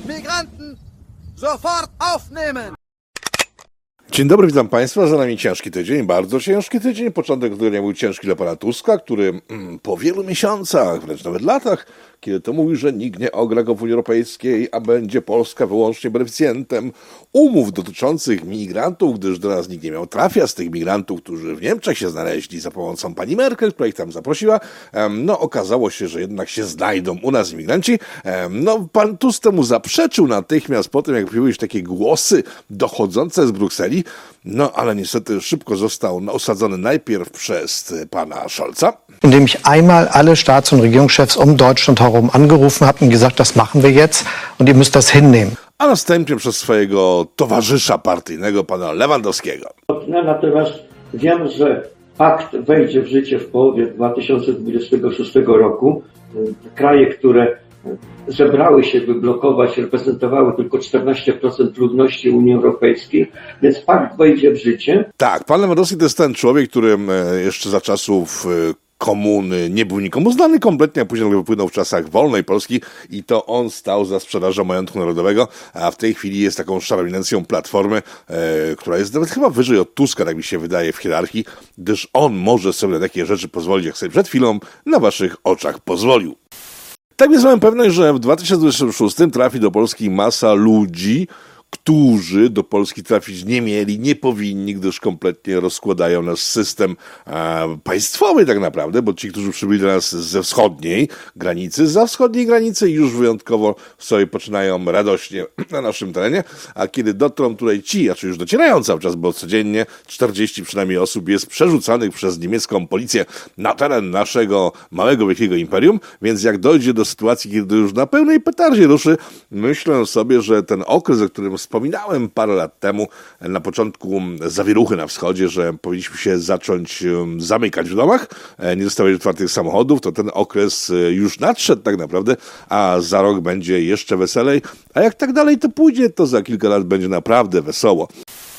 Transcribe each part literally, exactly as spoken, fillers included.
Migranten sofort aufnehmen! Dzień dobry, witam Państwa. Za nami ciężki tydzień, bardzo ciężki tydzień. Początek tygodnia był ciężki dla pana Tuska, który mm, po wielu miesiącach, wręcz nawet latach, kiedy to mówił, że nikt nie ogra go w Unii Europejskiej, a będzie Polska wyłącznie beneficjentem umów dotyczących migrantów, gdyż do nas nikt nie miał trafia z tych migrantów, którzy w Niemczech się znaleźli za pomocą pani Merkel, która ich tam zaprosiła. No, okazało się, że jednak się znajdą u nas imigranci. No, pan Tusk temu zaprzeczył natychmiast po tym, jak pojawiły się takie głosy dochodzące z Brukseli. No, ale niestety szybko został osadzony najpierw przez pana Scholza. Indem ich einmal alle Staats- und Regierungschefs um Deutschland herum angerufen habe und gesagt, das machen wir jetzt und ihr müsst das hinnehmen. A następnie przez swojego towarzysza partyjnego, pana Lewandowskiego. Natomiast wiem, że pakt wejdzie w życie w połowie dwa tysiące dwudziestego szóstego roku. Kraje, które zebrały się, by blokować, reprezentowały tylko czternaście procent ludności Unii Europejskiej, więc pakt wejdzie w życie. Tak, pan Lewandowski to jest ten człowiek, który jeszcze za czasów komuny nie był nikomu znany kompletnie, a później wypłynął w czasach wolnej Polski i to on stał za sprzedażą majątku narodowego, a w tej chwili jest taką szarą eminencją Platformy, e, która jest nawet chyba wyżej od Tuska, tak mi się wydaje, w hierarchii, gdyż on może sobie na takie rzeczy pozwolić, jak sobie przed chwilą na waszych oczach pozwolił. Tak więc mamy pewność, że w dwa tysiące dwudziestym szóstym trafi do Polski masa ludzi, którzy do Polski trafić nie mieli, nie powinni, gdyż kompletnie rozkładają nasz system e, państwowy tak naprawdę, bo ci, którzy przybyli do nas ze wschodniej granicy, za wschodniej granicy już wyjątkowo sobie poczynają radośnie na naszym terenie, a kiedy dotrą tutaj ci, a czy już docierają cały czas, bo codziennie czterdzieści przynajmniej osób jest przerzucanych przez niemiecką policję na teren naszego małego, wielkiego imperium, więc jak dojdzie do sytuacji, kiedy już na pełnej petardzie ruszy, myślę sobie, że ten okres, o którym wspominałem parę lat temu na początku zawieruchy na wschodzie, że powinniśmy się zacząć zamykać w domach, nie dostawać otwartych samochodów, to ten okres już nadszedł tak naprawdę, a za rok będzie jeszcze weselej, a jak tak dalej to pójdzie, to za kilka lat będzie naprawdę wesoło.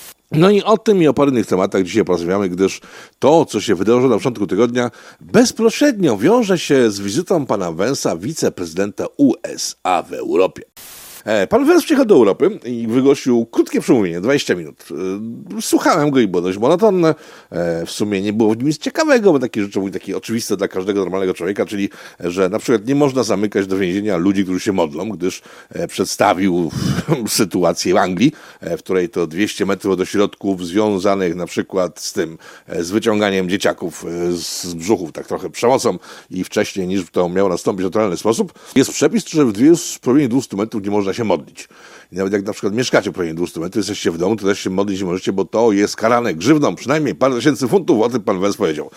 No i o tym i o paru innych tematach dzisiaj porozmawiamy, gdyż to, co się wydarzyło na początku tygodnia, bezpośrednio wiąże się z wizytą pana Vance'a, wiceprezydenta U S A w Europie. Pan Vance przyjechał do Europy i wygłosił krótkie przemówienie, dwadzieścia minut. Słuchałem go i było dość monotonne. W sumie nie było w nim nic ciekawego, bo takie rzeczy były takie oczywiste dla każdego normalnego człowieka, czyli, że na przykład nie można zamykać do więzienia ludzi, którzy się modlą, gdyż przedstawił sytuację w Anglii, w której to dwieście metrów od ośrodków związanych na przykład z tym, z wyciąganiem dzieciaków z brzuchów, tak trochę przemocą i wcześniej niż to miało nastąpić w naturalny sposób. Jest przepis, że w promieniu dwieście metrów nie można się modlić. I nawet jak na przykład mieszkacie w promieniu dwieście metrów, jesteście w domu, to też się modlić nie możecie, bo to jest karane grzywną, przynajmniej parę tysięcy funtów, o tym pan Vance powiedział.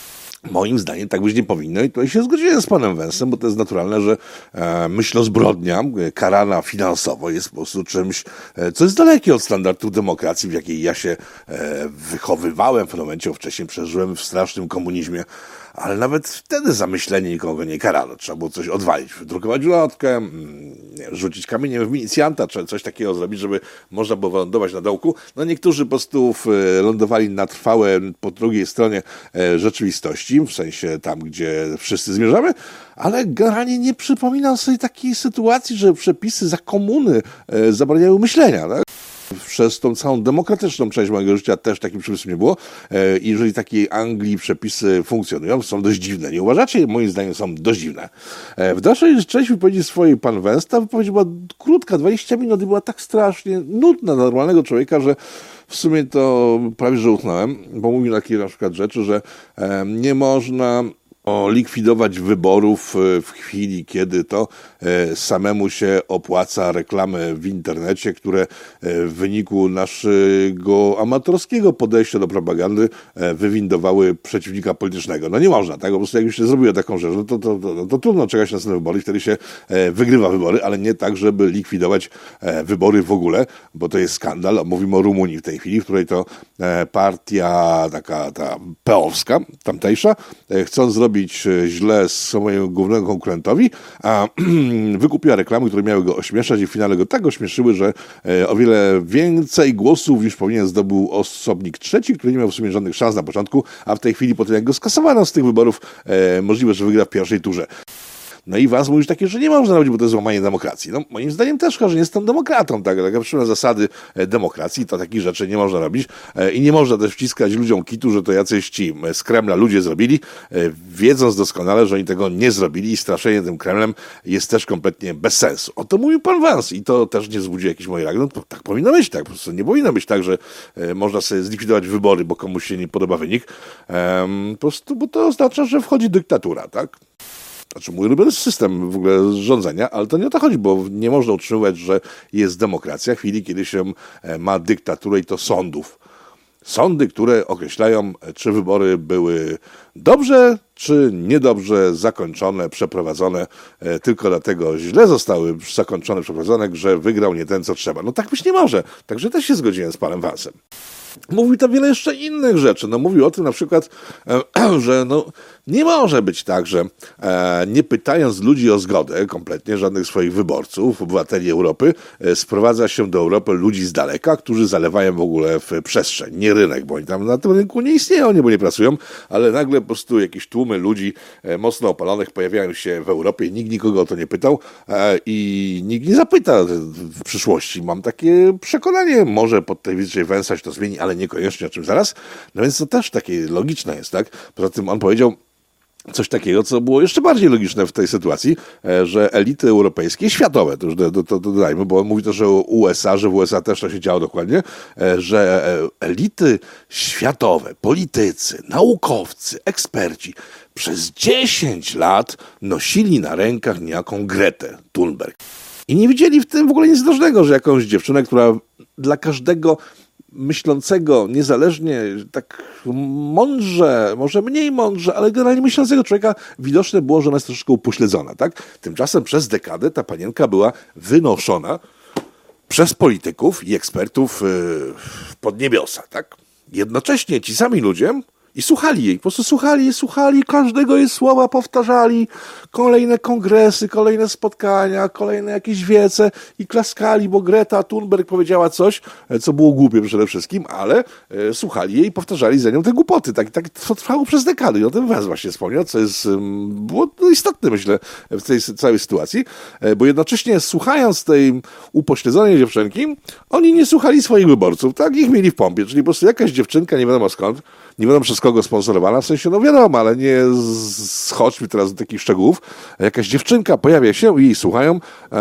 Moim zdaniem tak być nie powinno i tutaj się zgodziłem z panem Vance'em, bo to jest naturalne, że e, myślozbrodnia karana finansowo jest po prostu czymś, e, co jest dalekie od standardów demokracji, w jakiej ja się e, wychowywałem w tym momencie, wcześniej przeżyłem w strasznym komunizmie, ale nawet wtedy za myślenie nikogo nie karano. Trzeba było coś odwalić, wydrukować ulotkę, rzucić kamieniem w milicjanta, czy coś takiego zrobić, żeby można było wylądować na dołku. No niektórzy po prostu lądowali na trwałe po drugiej stronie rzeczywistości, w sensie tam, gdzie wszyscy zmierzamy, ale generalnie nie przypominam sobie takiej sytuacji, że przepisy za komuny zabraniały myślenia, tak? Przez tą całą demokratyczną część mojego życia też takim przepisem nie było. I jeżeli takiej Anglii przepisy funkcjonują, są dość dziwne. Nie uważacie? Moim zdaniem są dość dziwne. W dalszej części wypowiedzi swojej pan Vance, ta wypowiedź była krótka, dwadzieścia minut i była tak strasznie nudna dla normalnego człowieka, że w sumie to prawie że utknąłem, bo mówił takie na przykład rzeczy, że nie można o likwidować wyborów w chwili, kiedy to samemu się opłaca reklamy w internecie, które w wyniku naszego amatorskiego podejścia do propagandy wywindowały przeciwnika politycznego. No nie można, tak? Po prostu jak już się zrobiło taką rzecz, no to, to, to, no to trudno czekać na następne wybory, wtedy się wygrywa wybory, ale nie tak, żeby likwidować wybory w ogóle, bo to jest skandal. Mówimy o Rumunii w tej chwili, w której to partia taka ta peowska, tamtejsza, chcąc zrobić źle swojemu głównemu konkurentowi, a wykupiła reklamy, które miały go ośmieszać i w finale go tak ośmieszyły, że o wiele więcej głosów niż powinien zdobył osobnik trzeci, który nie miał w sumie żadnych szans na początku, a w tej chwili po tym jak go skasowano z tych wyborów, możliwe, że wygra w pierwszej turze. No i Vance mówisz takie, że nie można robić, bo to jest złamanie demokracji. No moim zdaniem też, że nie jestem demokratą, tak, ale jak przyjmę zasady demokracji, to takich rzeczy nie można robić i nie można też wciskać ludziom kitu, że to jacyś ci z Kremla ludzie zrobili, wiedząc doskonale, że oni tego nie zrobili i straszenie tym Kremlem jest też kompletnie bez sensu. O to mówił pan Vance i to też nie wzbudzi jakiejś mojej reakcji. No, tak powinno być, tak, po prostu nie powinno być tak, że można sobie zlikwidować wybory, bo komuś się nie podoba wynik, po prostu, bo to oznacza, że wchodzi dyktatura, tak? Znaczy mój ulubiony system w ogóle rządzenia, ale to nie o to chodzi, bo nie można utrzymywać, że jest demokracja w chwili, kiedy się ma dyktaturę i to sądów. Sądy, które określają, czy wybory były dobrze, czy niedobrze zakończone, przeprowadzone, tylko dlatego źle zostały zakończone, przeprowadzone, że wygrał nie ten, co trzeba. No tak być nie może. Także też się zgodziłem z panem Vance'em. Mówił tam wiele jeszcze innych rzeczy. No, mówił o tym na przykład, że no, nie może być tak, że nie pytając ludzi o zgodę, kompletnie żadnych swoich wyborców, obywateli Europy, sprowadza się do Europy ludzi z daleka, którzy zalewają w ogóle w przestrzeń, nie rynek, bo oni tam na tym rynku nie istnieją, nie, bo nie pracują, ale nagle po prostu jakieś tłumy ludzi mocno opalonych pojawiają się w Europie, nikt nikogo o to nie pytał i nikt nie zapyta w przyszłości. Mam takie przekonanie, może pod tej wizycie Vance'a się to zmieni, ale niekoniecznie o czym zaraz. No więc to też takie logiczne jest, tak? Poza tym on powiedział coś takiego, co było jeszcze bardziej logiczne w tej sytuacji, że elity europejskie, światowe, to już to, to, to dodajmy, bo on mówi to, że U S A, że w U S A też to się działo dokładnie, że elity światowe, politycy, naukowcy, eksperci przez dziesięć lat nosili na rękach niejaką Gretę Thunberg. I nie widzieli w tym w ogóle nic ważnego, że jakąś dziewczynę, która dla każdego myślącego, niezależnie, tak mądrze, może mniej mądrze, ale generalnie myślącego człowieka widoczne było, że ona jest troszeczkę upośledzona, tak? Tymczasem przez dekadę ta panienka była wynoszona przez polityków i ekspertów pod niebiosa, tak? Jednocześnie ci sami ludzie i słuchali jej, po prostu słuchali jej, słuchali każdego jej słowa, powtarzali kolejne kongresy, kolejne spotkania, kolejne jakieś wiece i klaskali, bo Greta Thunberg powiedziała coś, co było głupie przede wszystkim, ale e, słuchali jej i powtarzali za nią te głupoty. Tak, tak to trwało przez dekady i o tym Vance właśnie wspomniał, co jest, um, było istotne, myślę, w tej całej sytuacji, e, bo jednocześnie słuchając tej upośledzonej dziewczynki, oni nie słuchali swoich wyborców, tak? Ich mieli w pompie, czyli po prostu jakaś dziewczynka, nie wiadomo skąd, nie wiadomo przez kogo sponsorowana, w sensie, no wiadomo, ale nie schodźmy teraz do takich szczegółów. Jakaś dziewczynka pojawia się i jej słuchają,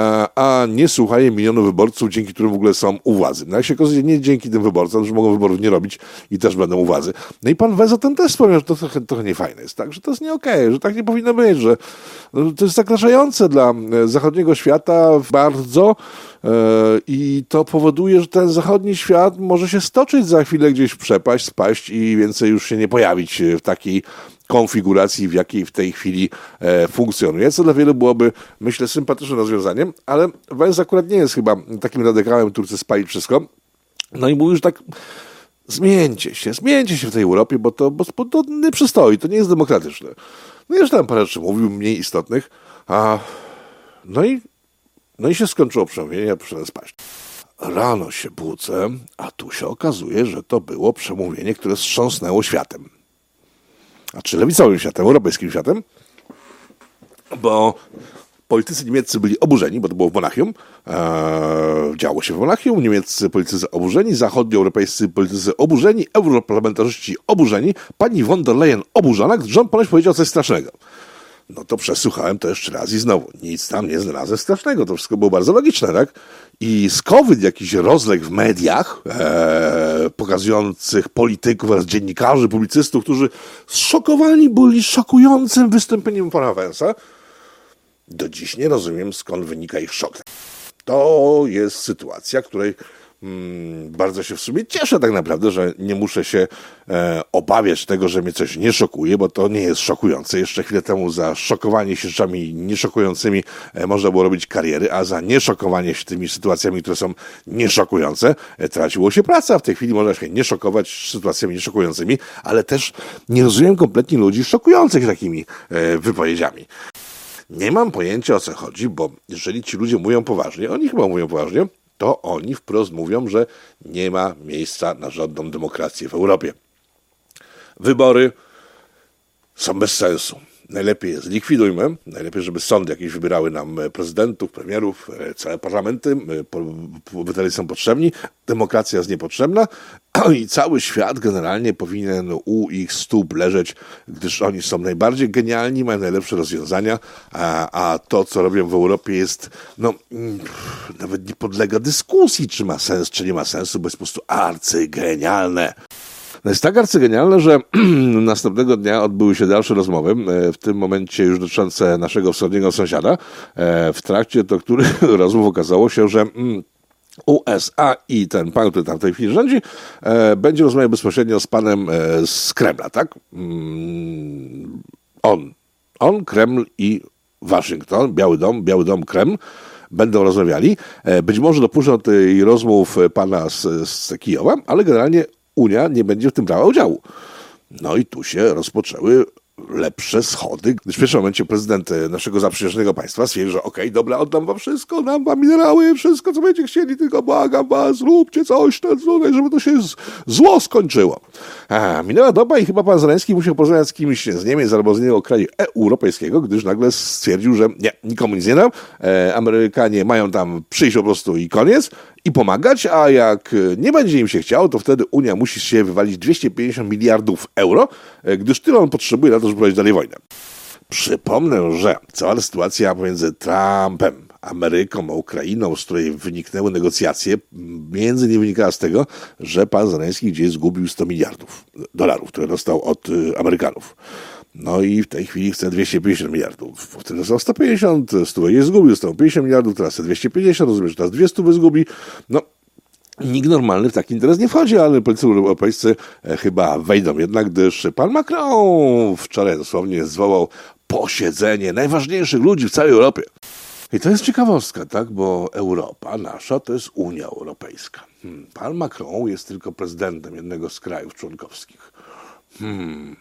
a nie słucha jej milionów wyborców, dzięki którym w ogóle są u władzy. No jak się okazuje, nie dzięki tym wyborcom, że mogą wyborów nie robić i też będą u władzy. No i pan Vance o tym też wspomniał, że to trochę, trochę niefajne jest, tak? Że to jest nie okej, okay, że tak nie powinno być, że to jest zagrażające dla zachodniego świata bardzo i to powoduje, że ten zachodni świat może się stoczyć za chwilę gdzieś w przepaść, spaść i więcej już się nie pojawić w takiej konfiguracji, w jakiej w tej chwili e, funkcjonuje, co dla wielu byłoby, myślę, sympatycznym rozwiązaniem, ale Vance akurat nie jest chyba takim radykałem, który chce spalić wszystko. No i mówi, że tak zmieńcie się, zmieńcie się w tej Europie, bo to, bo, bo to nie przystoi, to nie jest demokratyczne. No i już tam parę rzeczy mówił, mniej istotnych, a no i no i się skończyło przemówienie, ja poszedłem spać. Rano się budzę, a tu się okazuje, że to było przemówienie, które wstrząsnęło światem. A czy lewicowym światem, europejskim światem? Bo politycy niemieccy byli oburzeni, bo to było w Monachium. Eee, działo się w Monachium. Niemieccy politycy oburzeni, zachodnioeuropejscy politycy oburzeni, europarlamentarzyści oburzeni, pani von der Leyen oburzona, gdyż rząd ponoć powiedział coś strasznego. No to przesłuchałem to jeszcze raz i znowu. Nic tam nie znalazłem strasznego. To wszystko było bardzo logiczne, tak? I skowyt jakiś rozległ w mediach e, pokazujących polityków oraz dziennikarzy, publicystów, którzy zszokowani byli szokującym wystąpieniem pana Vance'a. Do dziś nie rozumiem, skąd wynika ich szok. To jest sytuacja, której mm, bardzo się w sumie cieszę tak naprawdę, że nie muszę się e, obawiać tego, że mnie coś nie szokuje, bo to nie jest szokujące. Jeszcze chwilę temu za szokowanie się rzeczami nieszokującymi e, można było robić kariery, a za nieszokowanie się tymi sytuacjami, które są nieszokujące, e, traciło się praca. W tej chwili można się nie szokować sytuacjami nieszokującymi, ale też nie rozumiem kompletnie ludzi szokujących takimi e, wypowiedziami. Nie mam pojęcia, o co chodzi, bo jeżeli ci ludzie mówią poważnie, oni chyba mówią poważnie, to oni wprost mówią, że nie ma miejsca na żadną demokrację w Europie. Wybory są bez sensu. najlepiej je zlikwidujmy, najlepiej, żeby sądy jakieś wybierały nam prezydentów, premierów, całe parlamenty, obywatele są potrzebni, demokracja jest niepotrzebna i cały świat generalnie powinien u ich stóp leżeć, gdyż oni są najbardziej genialni, mają najlepsze rozwiązania, a, a to, co robią w Europie jest, no, nawet nie podlega dyskusji, czy ma sens, czy nie ma sensu, bo jest po prostu arcygenialne. No jest tak arcygenialne, że następnego dnia odbyły się dalsze rozmowy, w tym momencie już dotyczące naszego wschodniego sąsiada, w trakcie to których rozmów okazało się, że U S A i ten pan, który tam w tej chwili rządzi, będzie rozmawiał bezpośrednio z panem z Kremla, tak? On, on, Kreml i Waszyngton, Biały Dom, Biały Dom, Kreml, będą rozmawiali. Być może dopuszczą tej rozmów pana z, z Kijowa, ale generalnie Unia nie będzie w tym brała udziału. No i tu się rozpoczęły lepsze schody, gdyż w pierwszym momencie prezydent naszego zaprzyjaźnionego państwa stwierdził, że okej, okay, dobra, oddam wam wszystko, dam wam minerały, wszystko, co będziecie chcieli, tylko błagam was, zróbcie coś, żeby to się z, zło skończyło. A, minęła doba i chyba pan Zełenski musiał porozmawiać z kimś z Niemiec albo z innego kraju europejskiego, gdyż nagle stwierdził, że nie, nikomu nic nie dam, e, Amerykanie mają tam przyjść po prostu i koniec, i pomagać, a jak nie będzie im się chciało, to wtedy Unia musi się wywalić dwieście pięćdziesiąt miliardów euro, gdyż tyle on potrzebuje na to, żeby prowadzić dalej wojnę. Przypomnę, że cała sytuacja pomiędzy Trumpem, Ameryką a Ukrainą, z której wyniknęły negocjacje, między innymi wynikała z tego, że pan Zełenski gdzieś zgubił sto miliardów dolarów, które dostał od Amerykanów. No i w tej chwili chce dwieście pięćdziesiąt miliardów. Wtedy dostał sto pięćdziesiąt, sto je zgubił, dostał pięćdziesiąt miliardów, teraz chce dwieście pięćdziesiąt, rozumiem, że teraz dwieście zgubi. No, nikt normalny w taki interes nie wchodzi, ale politycy europejscy chyba wejdą jednak, gdyż pan Macron wczoraj dosłownie zwołał posiedzenie najważniejszych ludzi w całej Europie. I to jest ciekawostka, tak, bo Europa nasza to jest Unia Europejska. Hmm. Pan Macron jest tylko prezydentem jednego z krajów członkowskich. Hmm...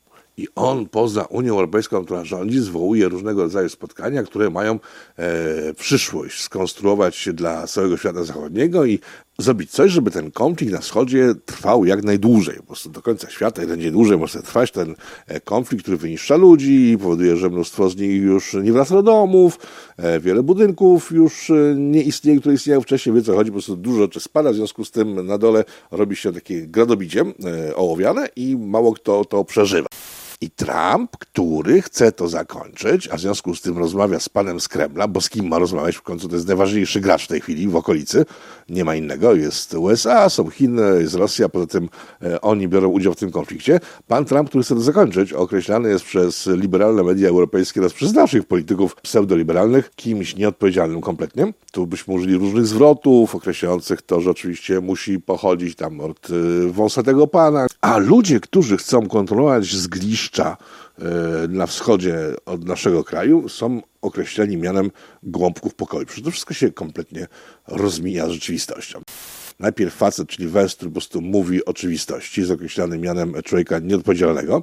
I on poza Unią Europejską, która rządzi, zwołuje różnego rodzaju spotkania, które mają e, przyszłość skonstruować dla całego świata zachodniego i zrobić coś, żeby ten konflikt na wschodzie trwał jak najdłużej. Po prostu do końca świata, jeden dzień dłużej może trwać ten konflikt, który wyniszcza ludzi i powoduje, że mnóstwo z nich już nie wraca do domów, e, wiele budynków już nie istnieje, które istniały wcześniej, wie co chodzi, po prostu dużo rzeczy spada, w związku z tym na dole robi się takie gradobicie e, ołowiane i mało kto to przeżywa. I Trump, który chce to zakończyć, a w związku z tym rozmawia z panem z Kremla, bo z kim ma rozmawiać, w końcu to jest najważniejszy gracz w tej chwili w okolicy, nie ma innego, jest U S A, są Chiny, jest Rosja, poza tym e, oni biorą udział w tym konflikcie. Pan Trump, który chce to zakończyć, określany jest przez liberalne media europejskie oraz przez naszych polityków pseudoliberalnych kimś nieodpowiedzialnym kompletnie. Tu byśmy użyli różnych zwrotów określających to, że oczywiście musi pochodzić tam od y, wąsatego pana, a ludzie, którzy chcą kontrolować zgliszcza y, na wschodzie od naszego kraju, są określeni mianem gołąbków pokoju. Przecież to wszystko się kompletnie rozmija z rzeczywistością. Najpierw facet, czyli węż, który po prostu mówi oczywistości, jest określany mianem człowieka nieodpowiedzialnego,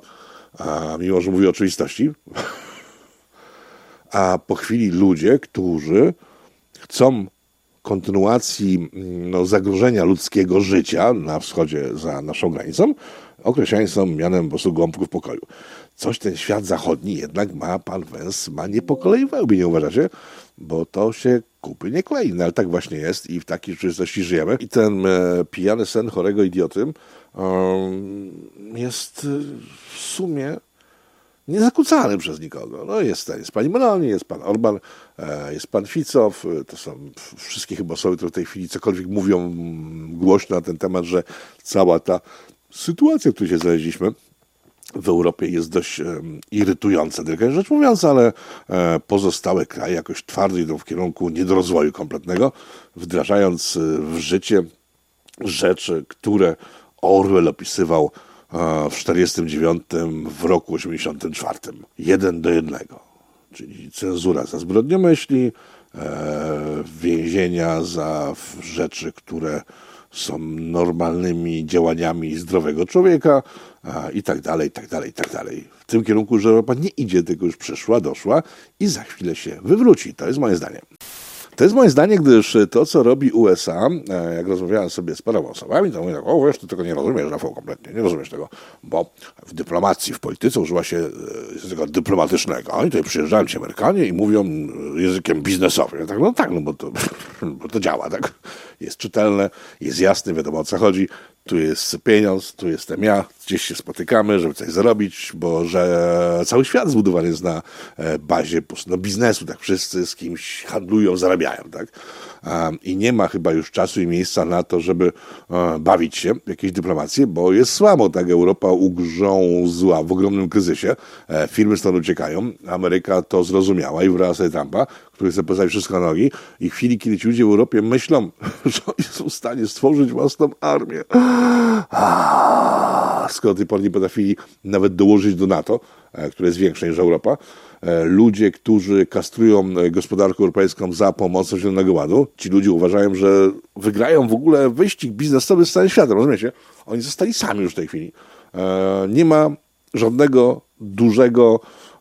a mimo że mówi oczywistości, a po chwili ludzie, którzy chcą kontynuacji no, zagrożenia ludzkiego życia na wschodzie za naszą granicą, określani są mianem po prostu gołąbków pokoju. Coś ten świat zachodni jednak ma, pan Węs ma nie po kolei w łbie, nie uważacie? Bo to się kupy nie klei, no, ale tak właśnie jest i w takiej rzeczywistości żyjemy. I ten e, pijany sen chorego idioty e, jest e, w sumie niezakłócany przez nikogo. No jest, jest pani Meloni, jest pan Orban, jest pan Ficow, to są wszystkie chyba osoby, które w tej chwili cokolwiek mówią głośno na ten temat, że cała ta sytuacja, w której się znaleźliśmy w Europie jest dość um, irytująca, delikatnie rzecz mówiąc, ale e, pozostałe kraje jakoś twardo idą w kierunku niedorozwoju kompletnego, wdrażając w życie rzeczy, które Orwell opisywał w czterdziestym dziewiątym, w roku osiemdziesiątym czwartym. Jeden do jednego. Czyli cenzura za zbrodniomyśli, e, więzienia za rzeczy, które są normalnymi działaniami zdrowego człowieka a, i tak dalej, i tak dalej, i tak dalej. W tym kierunku, że Europa nie idzie, tylko już przeszła, doszła i za chwilę się wywróci. To jest moje zdanie. To jest moje zdanie, gdyż to, co robi U S A, jak rozmawiałem sobie z paroma osobami, to mówię tak, o wiesz, ty tego nie rozumiesz, Rafał, kompletnie, nie rozumiesz tego, bo w dyplomacji, w polityce używa się języka dyplomatycznego. Oni tutaj przyjeżdżają ci Amerykanie i mówią językiem biznesowym. Ja tak, no tak, no bo to, bo to działa, tak? Jest czytelne, jest jasne, wiadomo o co chodzi. Tu jest pieniądz, tu jestem ja, gdzieś się spotykamy, żeby coś zarobić, bo że cały świat zbudowany jest na bazie po prostu no, biznesu, tak wszyscy z kimś handlują, zarabiają, tak? I nie ma chyba już czasu i miejsca na to, żeby bawić się w jakieś dyplomacje, bo jest słabo, tak? Europa ugrzązła w ogromnym kryzysie, firmy stąd uciekają, Ameryka to zrozumiała i wybrała sobie Trumpa, który chce postawić wszystko na nogi i w chwili, kiedy ci ludzie w Europie myślą, że oni są w stanie stworzyć własną armię, a, skoro do tej pory nie potrafili nawet dołożyć do NATO, które jest większe niż Europa, ludzie, którzy kastrują gospodarkę europejską za pomocą Zielonego Ładu, ci ludzie uważają, że wygrają w ogóle wyścig biznesowy z całym światem, rozumiecie? Oni zostali sami już w tej chwili. Nie ma żadnego dużego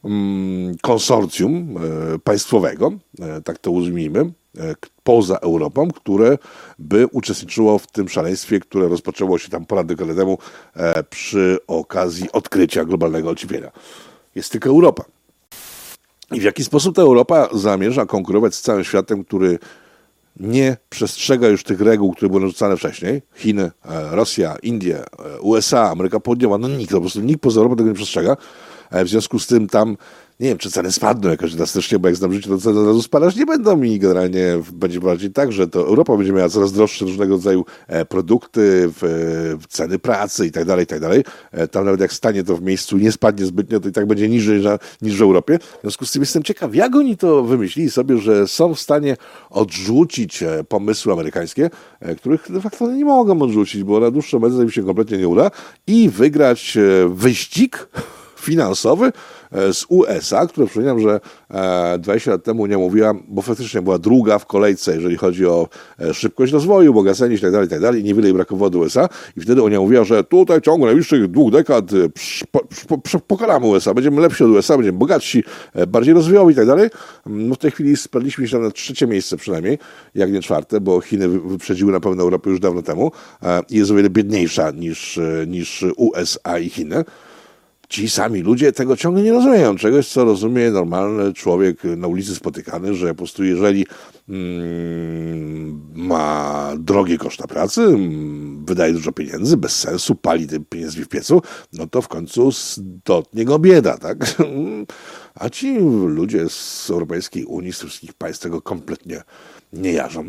konsorcjum państwowego, tak to ujmijmy, poza Europą, które by uczestniczyło w tym szaleństwie, które rozpoczęło się tam ponad dekadę temu przy okazji odkrycia globalnego ocieplenia. Jest tylko Europa. I w jaki sposób ta Europa zamierza konkurować z całym światem, który nie przestrzega już tych reguł, które były narzucane wcześniej? Chiny, Rosja, Indie, U S A, Ameryka Południowa, no nikt, po prostu nikt poza Europą tego nie przestrzega. W związku z tym tam, nie wiem, czy ceny spadną jakoś drastycznie, bo jak znam życie, to ceny od razu spadać nie będą i generalnie będzie bardziej tak, że to Europa będzie miała coraz droższe różnego rodzaju produkty, ceny pracy i tak dalej, i tak dalej. Tam nawet jak stanie to w miejscu i nie spadnie zbytnio, to i tak będzie niżej niż w Europie. W związku z tym jestem ciekaw, jak oni to wymyślili sobie, że są w stanie odrzucić pomysły amerykańskie, których de facto nie mogą odrzucić, bo na dłuższą metę im się kompletnie nie uda i wygrać wyścig finansowy z U S A, które przypominam, że dwadzieścia lat temu Unia mówiła, bo faktycznie była druga w kolejce, jeżeli chodzi o szybkość rozwoju, bogacenie itd., itd. i niewiele jej brakowało do U S A i wtedy Unia mówiła, że tutaj w ciągu najbliższych dwóch dekad pokonamy U S A, będziemy lepsi od U S A, będziemy bogatsi, bardziej rozwojowi itd. No w tej chwili spadliśmy się na trzecie miejsce przynajmniej, jak nie czwarte, bo Chiny wyprzedziły na pewno Europę już dawno temu i jest o wiele biedniejsza niż, niż U S A i Chiny. Ci sami ludzie tego ciągle nie rozumieją. Czegoś, co rozumie normalny człowiek na ulicy spotykany, że po prostu jeżeli mm, ma drogie koszta pracy, mm, wydaje dużo pieniędzy, bez sensu, pali tym pieniędzmi w piecu, no to w końcu dotknie go bieda, tak? A ci ludzie z Europejskiej Unii, z wszystkich państw tego kompletnie nie jarzą.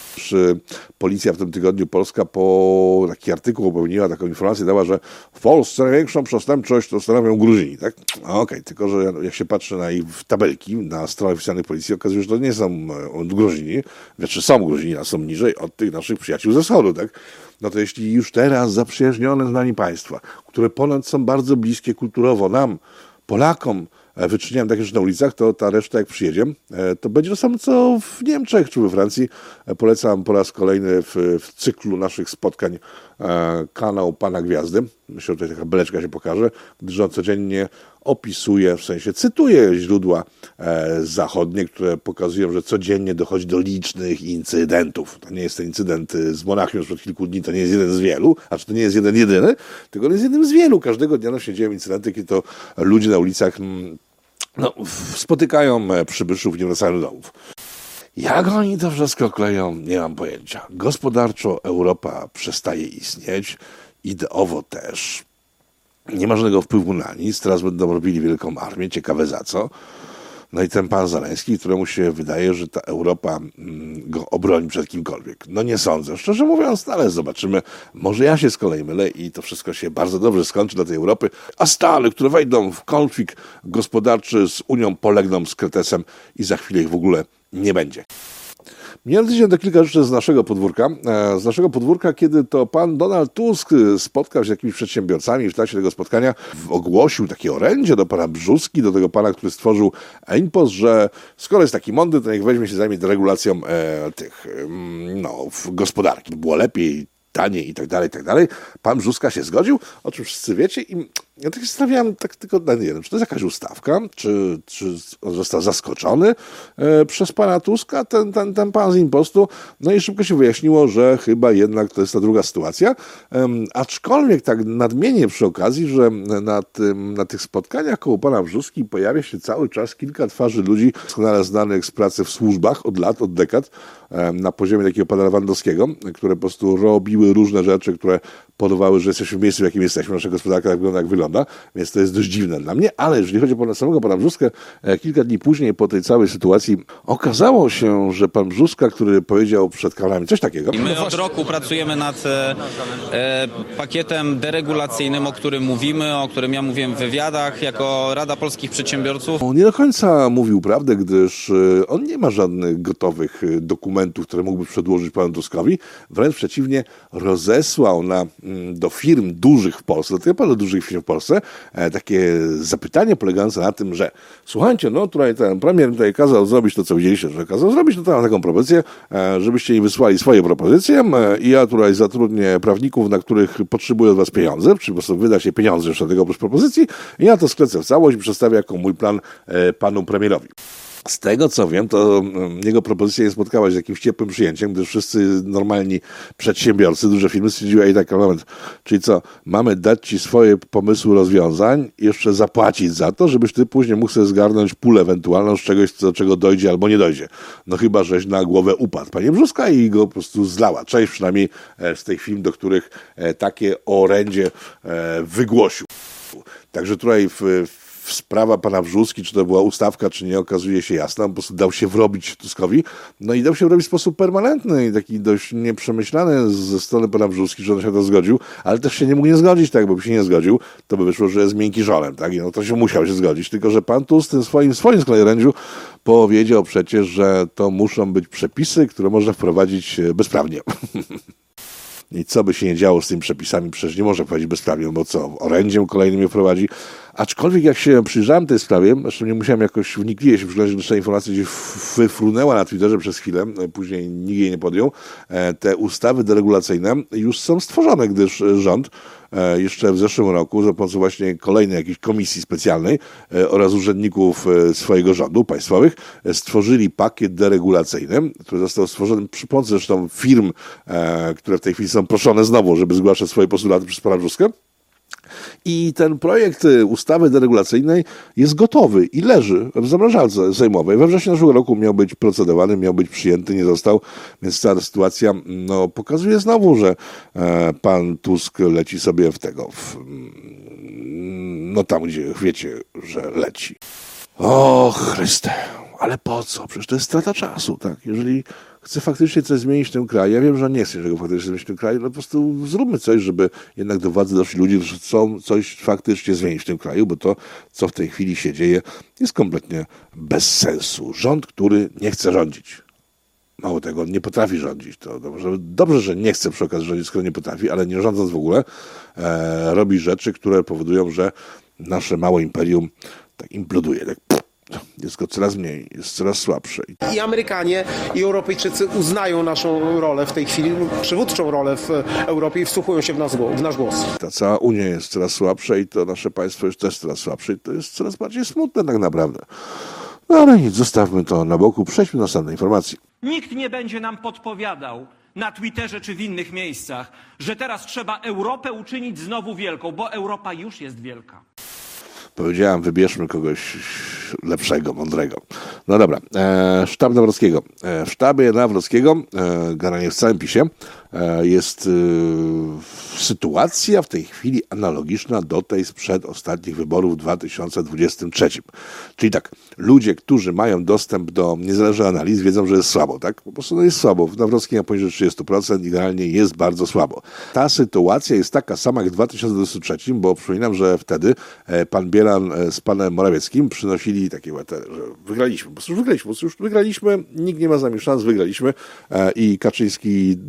Policja w tym tygodniu polska po taki artykuł popełniła, taką informację dała, że w Polsce największą przestępczość to stanowią Gruzini, tak? Okej, okay, tylko że jak się patrzy na ich tabelki, na stronach oficjalnych policji, okazuje się, że to nie są Gruzini, znaczy są Gruzini, a są niżej od tych naszych przyjaciół ze wschodu, tak? No to jeśli już teraz zaprzyjaźnione z nami państwa, które ponad są bardzo bliskie kulturowo nam, Polakom, wyczyniałem takie rzeczy na ulicach, to ta reszta jak przyjedzie, to będzie to samo co w Niemczech czy we Francji. Polecam po raz kolejny w, w cyklu naszych spotkań kanał Pana Gwiazdy. Myślę, że tutaj taka beleczka się pokaże, gdyż on codziennie opisuje, w sensie cytuje źródła zachodnie, które pokazują, że codziennie dochodzi do licznych incydentów. To nie jest ten incydent z Monachium sprzed kilku dni, to nie jest jeden z wielu, a czy to nie jest jeden jedyny, tylko on jest jednym z wielu. Każdego dnia się dzieją incydenty, kiedy to ludzie na ulicach no, spotykają przybyszów i nie wracają do domów. Jak oni to wszystko kleją, nie mam pojęcia. Gospodarczo Europa przestaje istnieć, ideowo też. Nie ma żadnego wpływu na nic, teraz będą robili wielką armię, ciekawe za co. No i ten pan Zaleński, któremu się wydaje, że ta Europa go obroni przed kimkolwiek. No nie sądzę, szczerze mówiąc, no ale zobaczymy. Może ja się z kolei mylę i to wszystko się bardzo dobrze skończy dla tej Europy, a Stany, które wejdą w konflikt gospodarczy z Unią, polegną z kretesem i za chwilę ich w ogóle nie będzie. Miniony tydzień to kilka rzeczy z naszego podwórka. Z naszego podwórka, kiedy to pan Donald Tusk spotkał się z jakimiś przedsiębiorcami i w trakcie tego spotkania ogłosił takie orędzie do pana Brzóski, do tego pana, który stworzył InPost, że skoro jest taki mądry, to niech weźmie się zajmie deregulacją e, tych no, gospodarki. Było lepiej, taniej i tak dalej, i tak dalej. Pan Brzóska się zgodził, o czym wszyscy wiecie i Ja tak się zastanawiałem tak tylko na jednym, czy to jest jakaś ustawka, czy, czy on został zaskoczony e, przez pana Tuska, ten, ten, ten pan z impostu, no i szybko się wyjaśniło, że chyba jednak to jest ta druga sytuacja, e, aczkolwiek tak nadmienię przy okazji, że na, tym, na tych spotkaniach koło pana Brzóski pojawia się cały czas kilka twarzy ludzi doskonale znanych z pracy w służbach od lat, od dekad, e, na poziomie takiego pana Lewandowskiego, które po prostu robiły różne rzeczy, które powodowały, że jesteśmy w miejscu, w jakim jesteśmy, nasza gospodarka tak wygląda, jak wygląda, więc to jest dość dziwne dla mnie, ale jeżeli chodzi o pana samego pana Brzuskę, kilka dni później po tej całej sytuacji okazało się, że pan Brzuska, który powiedział przed kamerami coś takiego. I my od roku pracujemy nad e, e, pakietem deregulacyjnym, o którym mówimy, o którym ja mówiłem w wywiadach jako Rada Polskich Przedsiębiorców. On nie do końca mówił prawdę, gdyż on nie ma żadnych gotowych dokumentów, które mógłby przedłożyć panu Tuskowi. Wręcz przeciwnie, rozesłał na, do firm dużych w Polsce, do tych bardzo dużych firm w Polsce, takie zapytanie polegające na tym, że słuchajcie, no tutaj ten premier tutaj kazał zrobić to, co widzieliście, że kazał zrobić, no to mam taką propozycję, żebyście im wysłali swoje propozycje i ja tutaj zatrudnię prawników, na których potrzebuję od was pieniądze, czy po prostu wyda się pieniądze jeszcze do tego oprócz propozycji i ja to sklecę w całość i przedstawię jako mój plan panu premierowi. Z tego, co wiem, to jego propozycja nie spotkała się z jakimś ciepłym przyjęciem, gdyż wszyscy normalni przedsiębiorcy, duże firmy stwierdziły, ej, tak, moment, czyli co, mamy dać ci swoje pomysły rozwiązań i jeszcze zapłacić za to, żebyś ty później mógł sobie zgarnąć pulę ewentualną z czegoś, do czego dojdzie albo nie dojdzie. No chyba, żeś na głowę upadł, panie Brzuska, i go po prostu zlała. Część przynajmniej z tych firm, do których takie orędzie wygłosił. Także tutaj w, w sprawa pana Brzóski, czy to była ustawka, czy nie, okazuje się jasna. On po prostu dał się wrobić Tuskowi. No i dał się wrobić w sposób permanentny i taki dość nieprzemyślany ze strony pana Brzóski, że on się to zgodził, ale też się nie mógł nie zgodzić, tak, bo by się nie zgodził, to by wyszło, że jest miękki żolem, tak, i no to się musiał się zgodzić, tylko że pan Tusk w tym swoim, swoim z kolei orędziu powiedział przecież, że to muszą być przepisy, które można wprowadzić bezprawnie. I co by się nie działo z tymi przepisami, przecież nie może wprowadzić bezprawnie, bo co, orędziem kolejnym je wprowadzi. Aczkolwiek jak się przyjrzałem tej sprawie, zresztą nie musiałem jakoś wnikliwie się przyglądać, gdyż ta informacja gdzieś wyfrunęła na Twitterze przez chwilę, później nikt jej nie podjął, te ustawy deregulacyjne już są stworzone, gdyż rząd jeszcze w zeszłym roku za pomocą właśnie kolejnej jakiejś komisji specjalnej oraz urzędników swojego rządu państwowych stworzyli pakiet deregulacyjny, który został stworzony przy pomocy zresztą firm, które w tej chwili są proszone znowu, żeby zgłaszać swoje postulaty przez pana Brzuskę. I ten projekt ustawy deregulacyjnej jest gotowy i leży w zamrażalce sejmowej. We wrześniu zeszłego roku miał być procedowany, miał być przyjęty, nie został, więc cała sytuacja no, pokazuje znowu, że e, pan Tusk leci sobie w tego, w, no tam, gdzie wiecie, że leci. O Chryste, ale po co? Przecież to jest strata czasu, tak? Jeżeli chce faktycznie coś zmienić w tym kraju, ja wiem, że nie chcę tego faktycznie zmienić w tym kraju, no po prostu zróbmy coś, żeby jednak do władzy doszli ludzie, którzy chcą coś faktycznie zmienić w tym kraju, bo to, co w tej chwili się dzieje, jest kompletnie bez sensu. Rząd, który nie chce rządzić. Mało tego, on nie potrafi rządzić. To dobrze, dobrze, że nie chce przy okazji rządzić, skoro nie potrafi, ale nie rządząc w ogóle, e, robi rzeczy, które powodują, że nasze małe imperium tak imploduje, tak jest go coraz mniej, jest coraz słabsze. I Amerykanie, i Europejczycy uznają naszą rolę w tej chwili, przywódczą rolę w Europie i wsłuchują się w, nas, w nasz głos. Ta cała Unia jest coraz słabsza i to nasze państwo jest też coraz słabsze i to jest coraz bardziej smutne tak naprawdę. No ale nic, zostawmy to na boku, przejdźmy do następnej informacji. Nikt nie będzie nam podpowiadał na Twitterze czy w innych miejscach, że teraz trzeba Europę uczynić znowu wielką, bo Europa już jest wielka. Powiedziałem, wybierzmy kogoś lepszego, mądrego. No dobra, e, sztab Nawrockiego. E, w sztabie Nawrockiego, e, generalnie w całym PiSie, e, jest e, sytuacja w tej chwili analogiczna do tej sprzed ostatnich wyborów w dwa tysiące dwudziestym trzecim. Czyli tak, ludzie, którzy mają dostęp do niezależnych analiz, wiedzą, że jest słabo, tak? Po prostu no jest słabo. W Nawrockim poniżej trzydzieści procent i generalnie jest bardzo słabo. Ta sytuacja jest taka sama jak w dwa tysiące dwudziestym trzecim, bo przypominam, że wtedy e, pan Bielan z panem Morawieckim przynosili takie, że wygraliśmy, po prostu już wygraliśmy, po prostu już wygraliśmy, nikt nie ma z nami szans, wygraliśmy e, i Kaczyński tylko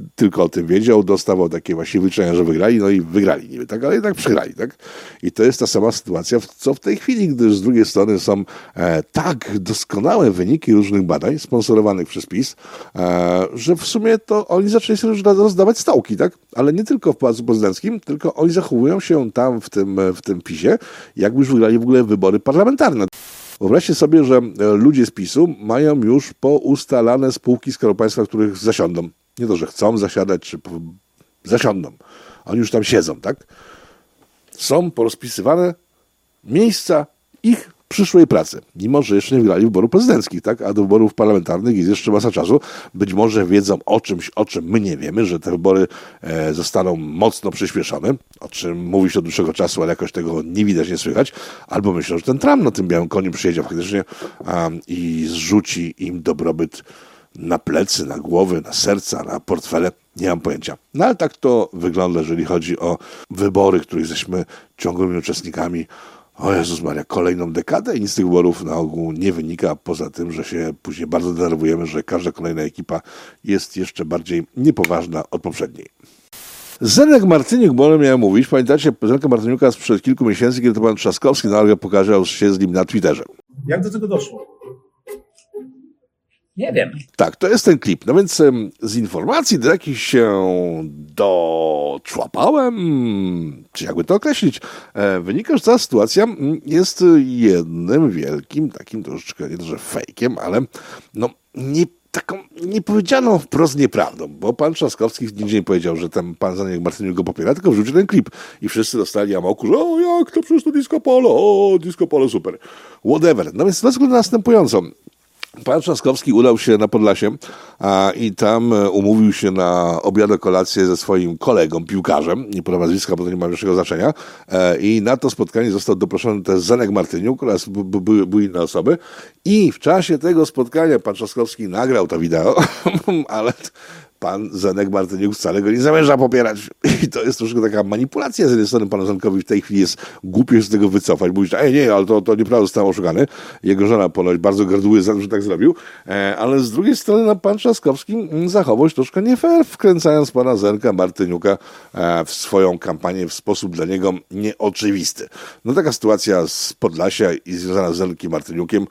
o tym wiedział, dostawał takie właśnie wyliczenia, że wygrali, no i wygrali niby, tak, ale jednak przegrali, tak? I to jest ta sama sytuacja, co w tej chwili, gdyż z drugiej strony są e, tak doskonałe wyniki różnych badań sponsorowanych przez PiS, e, że w sumie to oni zaczęli sobie już rozdawać stołki, tak? Ale nie tylko w Pałacu Prezydenckim, tylko oni zachowują się tam w tym, w tym PiSie, jakby już wygrali w ogóle wybory parlamentarne. Wyobraźcie sobie, że ludzie z PiSu mają już poustalane spółki Skarbu Państwa, w których zasiądą. Nie to, że chcą zasiadać, czy zasiądą. Oni już tam siedzą, tak? Są porozpisywane miejsca ich przyszłej pracy. Mimo że jeszcze nie wygrali wyborów prezydenckich, tak? A do wyborów parlamentarnych jest jeszcze masa czasu. Być może wiedzą o czymś, o czym my nie wiemy, że te wybory e, zostaną mocno przyspieszone, o czym mówi się od dłuższego czasu, ale jakoś tego nie widać, nie słychać. Albo myślą, że ten Trump na tym białym koniu przyjedzie faktycznie a, i zrzuci im dobrobyt na plecy, na głowy, na serca, na portfele. Nie mam pojęcia. No ale tak to wygląda, jeżeli chodzi o wybory, których jesteśmy ciągłymi uczestnikami. O Jezus Maria, kolejną dekadę i nic z tych wyborów na ogół nie wynika, poza tym, że się później bardzo denerwujemy, że każda kolejna ekipa jest jeszcze bardziej niepoważna od poprzedniej. Zenek Martyniuk, bo on miałem mówić, pamiętacie Zenka Martyniuka sprzed kilku miesięcy, kiedy to pan Trzaskowski nagle pokazał się z nim na Twitterze. Jak do tego doszło? Nie wiem. Tak, to jest ten klip. No więc z informacji, do jakich się doczłapałem, czy jakby to określić, wynika, że ta sytuacja jest jednym wielkim, takim troszeczkę, nie to, że fejkiem, ale no nie taką niepowiedzianą wprost nieprawdą, bo pan Trzaskowski nigdzie nie powiedział, że ten pan Zenek Martyniuk go popiera, tylko wrzucił ten klip i wszyscy dostali amoku, że o jak to przecież to disco polo, o disco polo super, whatever. No więc to jest następująco. Pan Trzaskowski udał się na Podlasie a, i tam umówił się na obiad, kolację ze swoim kolegą, piłkarzem, nie podam nazwiska, bo to nie ma większego znaczenia, e, i na to spotkanie został doproszony też Zenek Martyniuk oraz były by, by inne osoby i w czasie tego spotkania pan Trzaskowski nagrał to wideo, ale pan Zenek Martyniuk wcale go nie zamierza popierać. I to jest troszkę taka manipulacja z jednej strony. Panu Zenkowi w tej chwili jest głupio się z tego wycofać. Mówi, że ej, nie, ale to, to nieprawda, został oszukany. Jego żona ponoć bardzo garduje za to, że tak zrobił. E, ale z drugiej strony no, pan Trzaskowski zachował się troszkę nie fair, wkręcając pana Zenka Martyniuka e, w swoją kampanię w sposób dla niego nieoczywisty. No taka sytuacja z Podlasia i związana z Zenkiem Martyniukiem.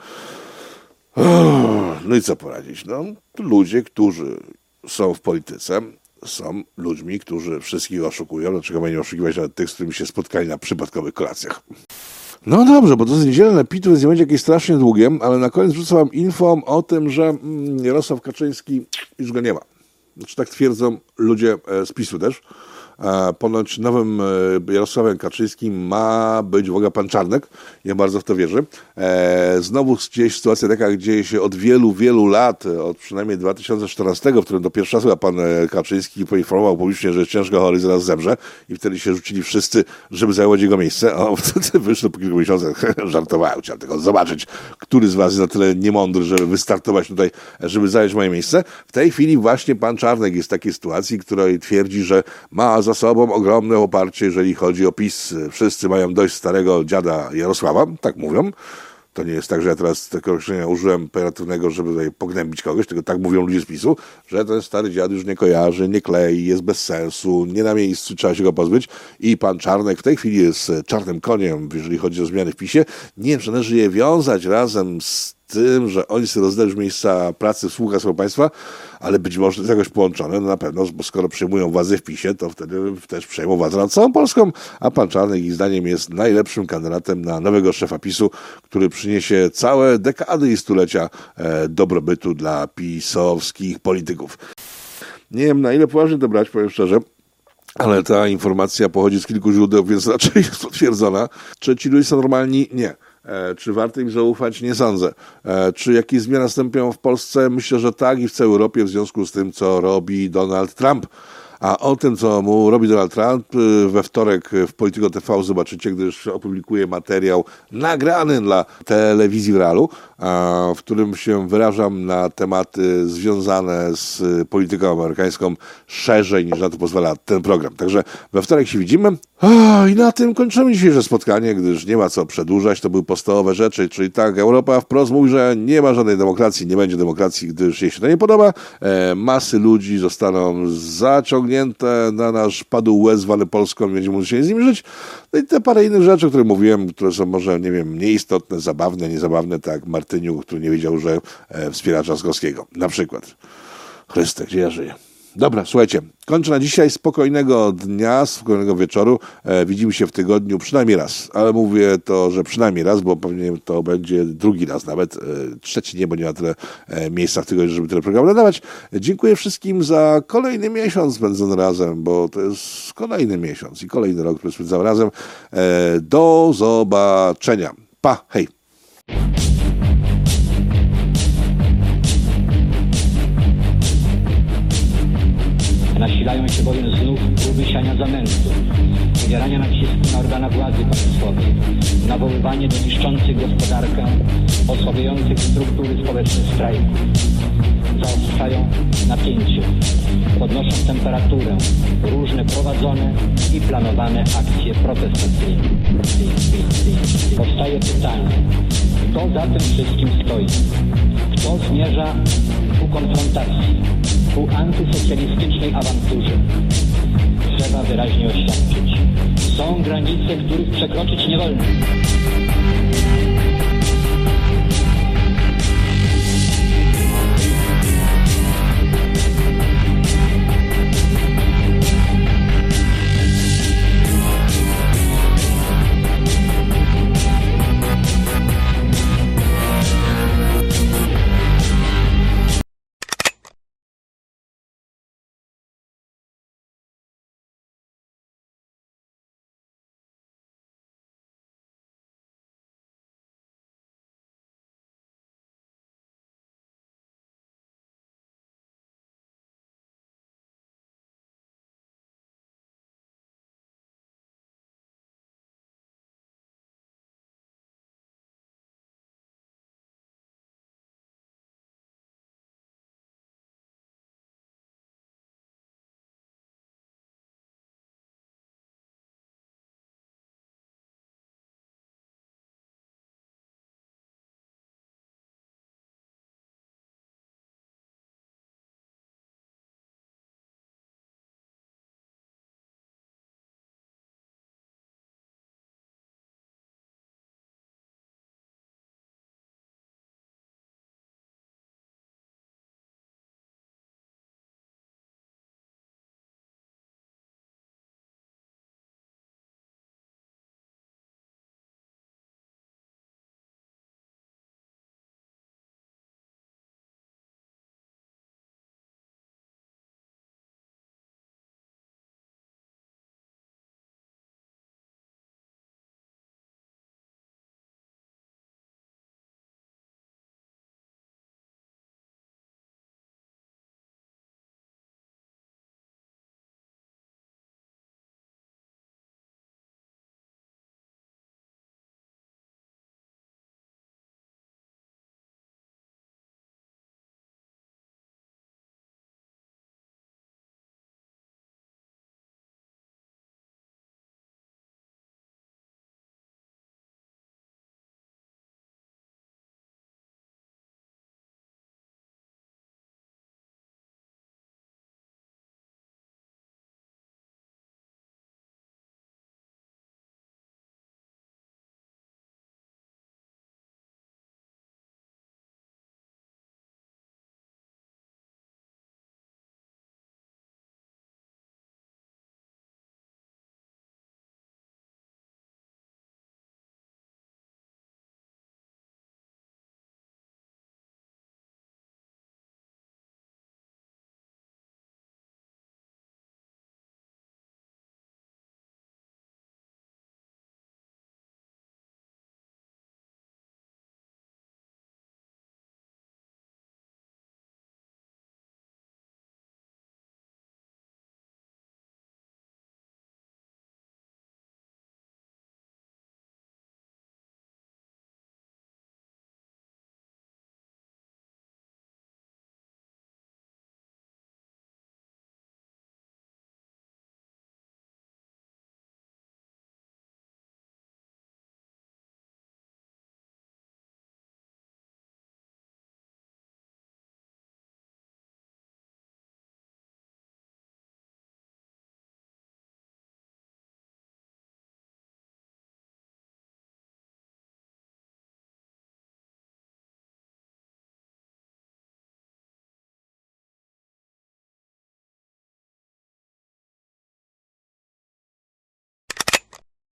No i co poradzić? No, ludzie, którzy są w polityce, są ludźmi, którzy wszystkich oszukują. Dlaczego mają nie oszukiwać nawet tych, z którymi się spotkali na przypadkowych kolacjach? No dobrze, bo to jest niedzielne pitu, więc nie będzie jakieś strasznie długie, ale na koniec rzucę wam info o tym, że Jarosław Kaczyński już go nie ma. Znaczy tak twierdzą ludzie z PiSu też. Ponoć nowym Jarosławem Kaczyńskim ma być w ogóle pan Czarnek. Ja bardzo w to wierzę. Znowu gdzieś sytuacja taka, jak dzieje się od wielu, wielu lat, od przynajmniej dwa tysiące czternastego, w którym do pierwszy raz pan Kaczyński poinformował publicznie, że jest ciężko chory i zaraz zemrze i wtedy się rzucili wszyscy, żeby zająć jego miejsce. A wtedy wyszło po kilku miesiącach, żartowałem, chciałem tylko zobaczyć, który z was jest na tyle niemądry, żeby wystartować tutaj, żeby zająć moje miejsce. W tej chwili właśnie pan Czarnek jest w takiej sytuacji, której twierdzi, że ma za sobą ogromne oparcie, jeżeli chodzi o PiS. Wszyscy mają dość starego dziada Jarosława, tak mówią. To nie jest tak, że ja teraz tego określenia użyłem pejoratywnego, żeby tutaj pognębić kogoś, tylko tak mówią ludzie z PiSu, że ten stary dziad już nie kojarzy, nie klei, jest bez sensu, nie na miejscu, trzeba się go pozbyć i pan Czarnek w tej chwili jest czarnym koniem, jeżeli chodzi o zmiany w PiSie. Nie wiem, czy należy je wiązać razem z tym, że oni sobie rozdają już miejsca pracy w spółkach Skarbu Państwa, ale być może to jest jakoś połączone, no na pewno, bo skoro przejmują władzę w PiSie, to wtedy też przejmą władzę nad całą Polską, a pan Czarnek ich zdaniem jest najlepszym kandydatem na nowego szefa PiSu, który przyniesie całe dekady i stulecia e, dobrobytu dla pisowskich polityków. Nie wiem, na ile poważnie to brać, powiem szczerze, ale ta informacja pochodzi z kilku źródeł, więc raczej jest potwierdzona. Czy ci ludzie są normalni? Nie. Czy warto im zaufać? Nie sądzę. Czy jakieś zmiany nastąpią w Polsce? Myślę, że tak i w całej Europie w związku z tym, co robi Donald Trump. A o tym, co mu robi Donald Trump, we wtorek w Polityko T V zobaczycie, gdyż opublikuję materiał nagrany dla telewizji w realu, w którym się wyrażam na tematy związane z polityką amerykańską szerzej niż na to pozwala ten program. Także we wtorek się widzimy. I na tym kończymy dzisiejsze spotkanie, gdyż nie ma co przedłużać. To były podstawowe rzeczy, czyli tak, Europa wprost mówi, że nie ma żadnej demokracji, nie będzie demokracji, gdyż jej się to nie podoba. E, masy ludzi zostaną zaciągnięte na nasz padł łez zwany Polską i będziemy musieli z nim żyć. No i te parę innych rzeczy, o których mówiłem, które są może, nie wiem, nieistotne, zabawne, niezabawne, tak jak Martyniuk, który nie wiedział, że e, wspiera Trzaskowskiego. Na przykład. Chryste, gdzie ja żyję? Dobra, słuchajcie, kończę na dzisiaj. Spokojnego dnia, spokojnego wieczoru. E, widzimy się w tygodniu przynajmniej raz, ale mówię to, że przynajmniej raz, bo pewnie to będzie drugi raz nawet. E, trzeci nie, bo nie ma tyle e, miejsca w tygodniu, żeby tyle programów nadawać. E, dziękuję wszystkim za kolejny miesiąc spędzony razem, bo to jest kolejny miesiąc i kolejny rok, który spędzamy razem. E, do zobaczenia. Pa, hej. Nasilają się bowiem znów próby siania zamętu, wywierania nacisku na organa władzy państwowej, nawoływanie do niszczących gospodarkę, osłabiających struktury społeczne strajku. Zaostrzają napięcie, podnoszą temperaturę różne prowadzone i planowane akcje protestacyjne. Powstaje pytanie, kto za tym wszystkim stoi? Kto zmierza ku konfrontacji, ku antysocjalistycznej awanturze? Trzeba wyraźnie oświadczyć. Są granice, których przekroczyć nie wolno.